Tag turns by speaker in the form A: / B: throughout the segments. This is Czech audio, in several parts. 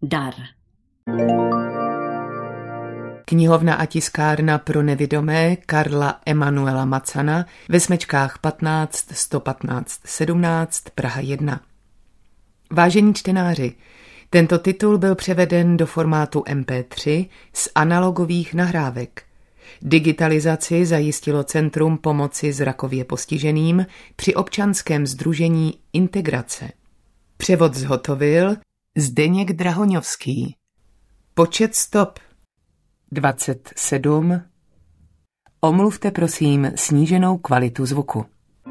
A: Dar.
B: Knihovna a tiskárna pro nevidomé Karla Emanuela Macana ve Smečkách 15 115 17 Praha 1. Vážení čtenáři, tento titul byl převeden do formátu MP3 z analogových nahrávek. Digitalizaci zajistilo Centrum pomoci zrakově postiženým při občanském sdružení Integrace. Převod zhotovil Zdeněk Drahoňovský. Počet stop 27. Omluvte prosím sníženou kvalitu zvuku.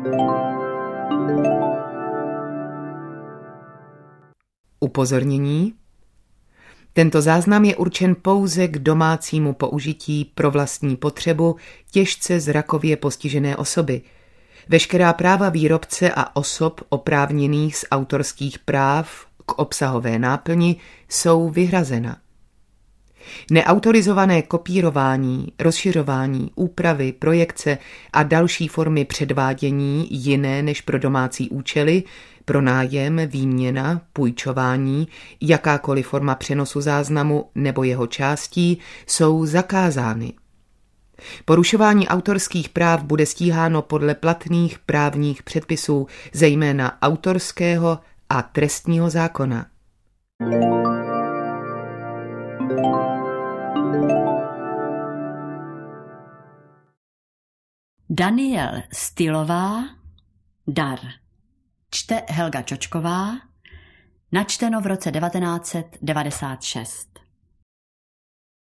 B: Upozornění. Tento záznam je určen pouze k domácímu použití pro vlastní potřebu těžce zrakově postižené osoby. Veškerá práva výrobce a osob oprávněných z autorských práv k obsahové náplni jsou vyhrazena. Neautorizované kopírování, rozšiřování, úpravy, projekce a další formy předvádění jiné než pro domácí účely, pronájem, výměna, půjčování, jakákoliv forma přenosu záznamu nebo jeho částí jsou zakázány. Porušování autorských práv bude stíháno podle platných právních předpisů, zejména autorského a trestního zákona.
A: Daniel Stylová, Dar. Čte Helga Čočková, načteno v roce 1996.